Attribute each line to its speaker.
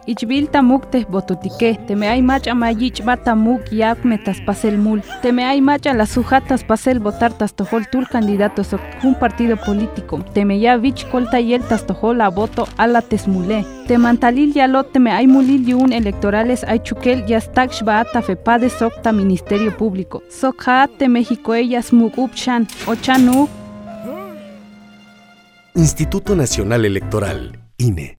Speaker 1: Ichbil tamuk te botutique, te me hay macha mayich batamuk yak metas pasel mul, te me hay macha las sujatas pasel botartas tojol tul candidatos o un partido político, te me ya vich colta yeltas tojol a voto a la tesmule, te mantalil ya lo te me hay mulil yun electorales hay chuquel ya staksh baata fepade sokta ministerio público, sokha te México ellas muk upchan, ochanuk.
Speaker 2: Instituto Nacional Electoral, INE.